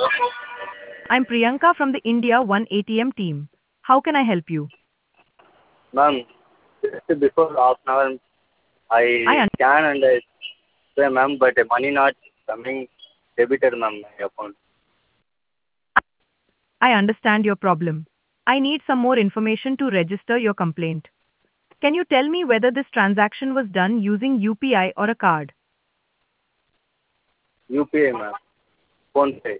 I'm Priyanka from the India One ATM team. How can I help you? Ma'am, just before half an hour, I, I un- scan and I pay, ma'am, but the money not coming debited, ma'am, my account. I understand your problem. I need some more information to register your complaint. Can you tell me whether this transaction was done using UPI or a card? UPI, ma'am, phone pay.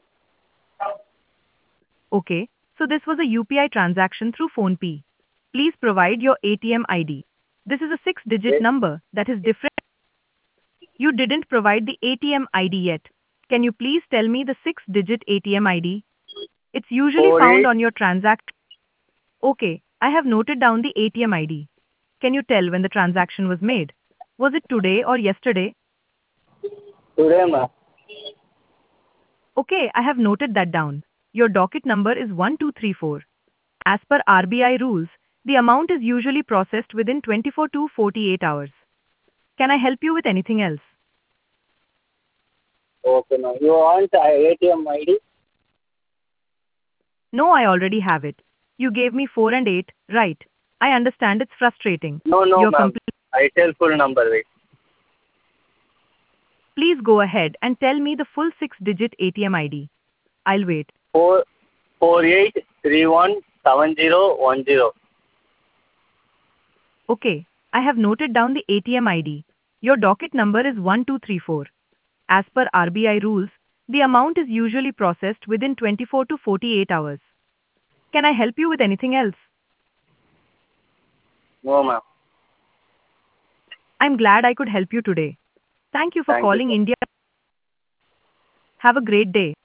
Okay, so this was a UPI transaction through PhonePe. Please provide your ATM ID. This is a six-digit Yes, number that is different. You didn't provide the ATM ID yet. Can you please tell me the six-digit ATM ID? It's usually four found eight on your transaction. Okay, I have noted down the ATM ID. Can you tell when the transaction was made? Was it today or yesterday? today, ma'am. Okay, I have noted that down. Your docket number is 1234. As per RBI rules, the amount is usually processed within 24 to 48 hours. Can I help you with anything else? Okay, ma'am. You want ATM ID? No, I already have it. You gave me 4 and 8, right? I understand it's frustrating. No, Your ma'am. compl- I tell full number, wait. Please go ahead and tell me the full 6-digit ATM ID. I'll wait. 448317010. Okay, I have noted down the ATM ID. Your docket number is 1234. As per RBI rules, the amount is usually processed within 24 to 48 hours. Can I help you with anything else? No, ma'am. I'm glad I could help you today. Thank you for Thank you, calling sir. India. Have a great day.